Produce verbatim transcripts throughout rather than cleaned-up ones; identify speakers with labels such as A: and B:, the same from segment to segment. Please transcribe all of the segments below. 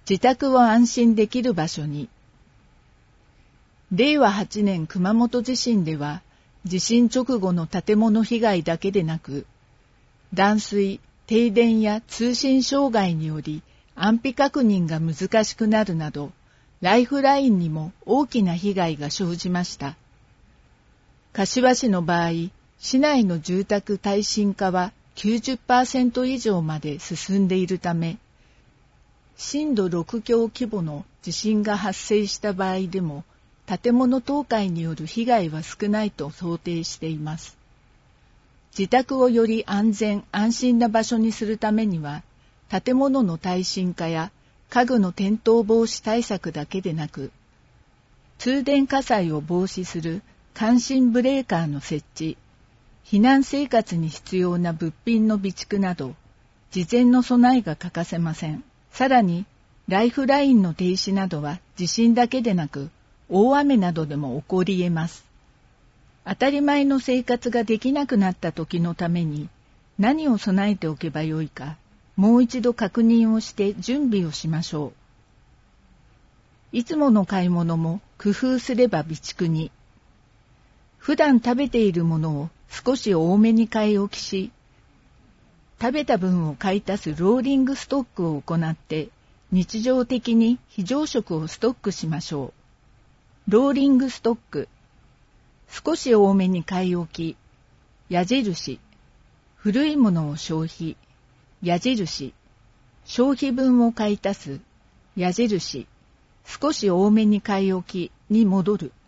A: 自宅を安心できる場所に。れいわはちねん熊本地震では、地震直後の建物被害だけでなく、断水、停電や通信障害により安否確認が難しくなるなど、ライフラインにも大きな被害が生じました。柏市の場合、市内の住宅耐震化は きゅうじゅっパーセント 以上まで進んでいるため、震度ろく強規模の地震が発生した場合でも、建物倒壊による被害は少ないと想定しています。自宅をより安全・安心な場所にするためには、建物の耐震化や家具の転倒防止対策だけでなく、通電火災を防止する感震ブレーカーの設置、避難生活に必要な物品の備蓄など、事前の備えが欠かせません。さらに、ライフラインの停止などは地震だけでなく、大雨などでも起こり得ます。当たり前の生活ができなくなった時のために、何を備えておけばよいか、もう一度確認をして準備をしましょう。いつもの買い物も工夫すれば備蓄に。普段食べているものを少し多めに買い置きし、食べた分を買い足すローリングストックを行って、日常的に非常食をストックしましょう。ローリングストック。少し多めに買い置き。矢印。古いものを消費。矢印。消費分を買い足す。矢印。少し多めに買い置きに戻る。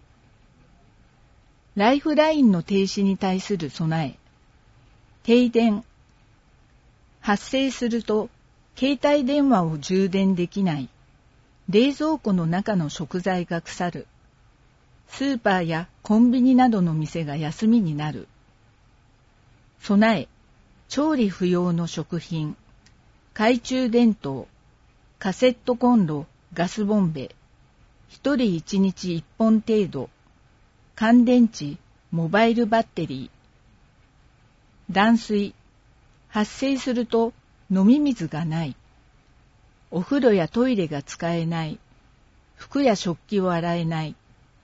A: ライフラインの停止に対する備え。停電。発生すると、携帯電話を充電できない。冷蔵庫の中の食材が腐る。スーパーやコンビニなどの店が休みになる。備え、調理不要の食品、懐中電灯、カセットコンロ、ガスボンベ、一人一日一本程度、乾電池、モバイルバッテリー。断水、発生すると飲み水がない。お風呂やトイレが使えない。服や食器を洗えない。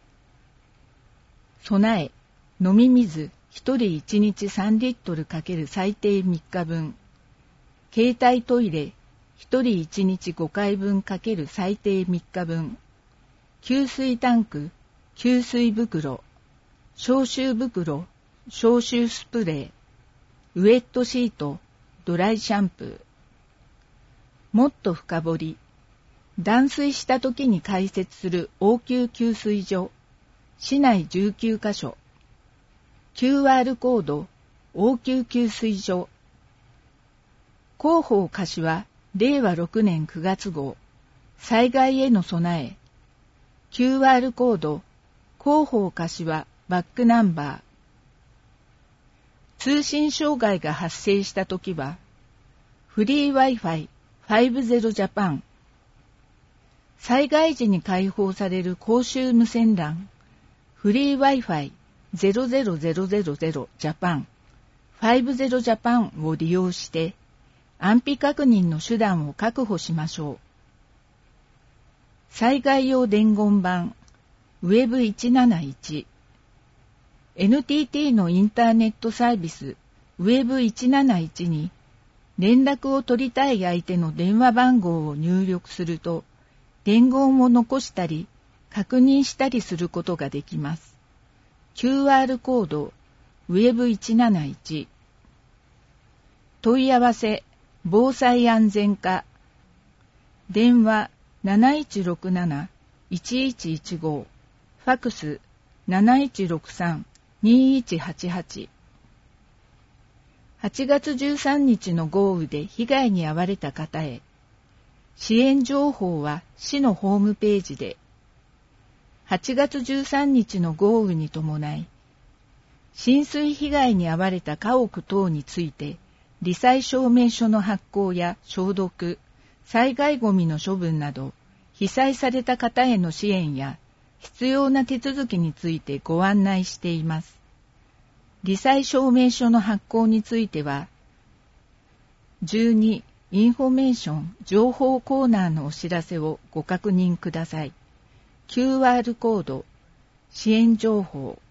A: 備え、飲み水一人一日さんリットルかける最低みっかぶん。携帯トイレ一人一日ごかいぶんかける最低みっかぶん。給水タンク、給水袋、消臭袋、消臭スプレー、ウェットシート、ドライシャンプー。もっと深掘り。断水した時に開設する応急給水所。市内じゅうきゅうかしょ。キューアール コード、応急給水所。広報柏、れいわろくねんくがつごう。災害への備え。キューアール コード、広報柏、バックナンバー。通信障害が発生したときは、フリー Wi-Fi ファイブゼロ ジャパン。災害時に開放される公衆無線 ラン、フリー Wi-Fi ゼロゼロゼロゼロゼロ ジャパン、ファイブゼロ ジャパンを利用して、安否確認の手段を確保しましょう。災害用伝言板、ウェブいちなないち。エヌティーティー のインターネットサービス、ウェブいちなないちに、連絡を取りたい相手の電話番号を入力すると、伝言を残したり、確認したりすることができます。キューアール コード、ウェブいちなないち。問い合わせ、防災安全課。電話なないちろくなな、いちいちいちご。ファクスなないちろくさん、にいちはちはち。はちがつじゅうさんにちの豪雨で被害に遭われた方へ、支援情報は市のホームページで、はちがつじゅうさんにちの豪雨に伴い、浸水被害に遭われた家屋等について、罹災証明書の発行や消毒、災害ごみの処分など、被災された方への支援や、必要な手続きについてご案内しています。罹災証明書の発行については、じゅうにインフォメーション情報コーナーのお知らせをご確認ください。キューアール コード、支援情報、